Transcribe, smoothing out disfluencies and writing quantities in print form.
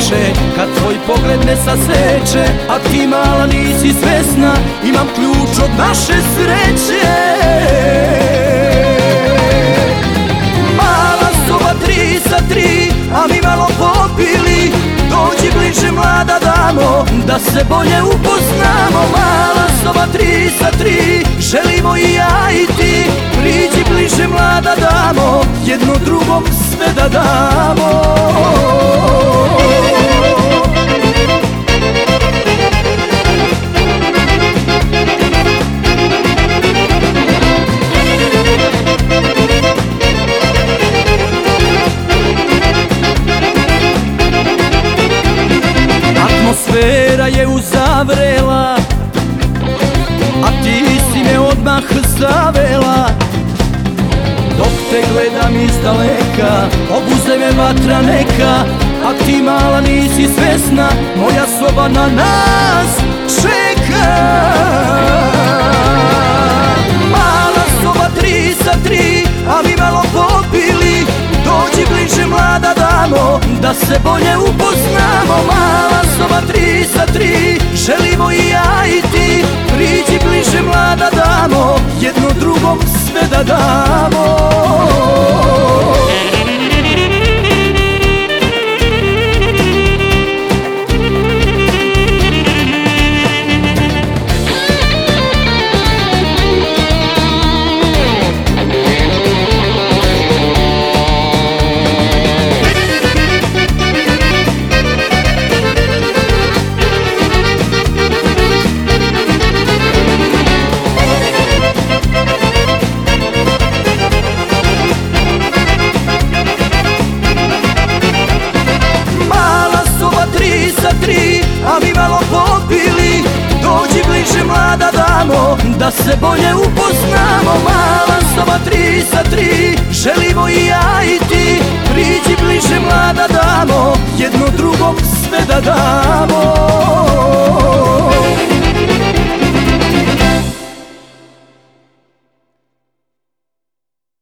kreće, kad tvoj pogled me saseče, a ti mala nisi svesna, imam ključ od naše sreće. Mala soba 3 sa 3, a mi malo popili, dođi bliže mlada damo, da se bolje upoznamo. Mala soba 3 sa 3, želimo i ja i ti, priđi bliže mlada damo, jedno drugom sve da damo. Atmosfera je uzavrela, a ti si me odmah zavela. Dok te gledam iz daleka, obuze me vatra neka, a ti mala nisi svesna, moja soba na nas čeka. Mala soba 3 sa 3, a mi malo popili, dođi bliže mlada damo, da se bolje upoznamo. Mala soba 3 sa 3, želimo i ja i ti, priđi bliže mlada damo, jedno drugom sve da damo. A mi malo popili, dođi bliže mlada damo, da se bolje upoznamo. Mala soba 3 sa 3, želimo i ja i ti, priđi bliže mlada damo, jedno drugom sve da damo.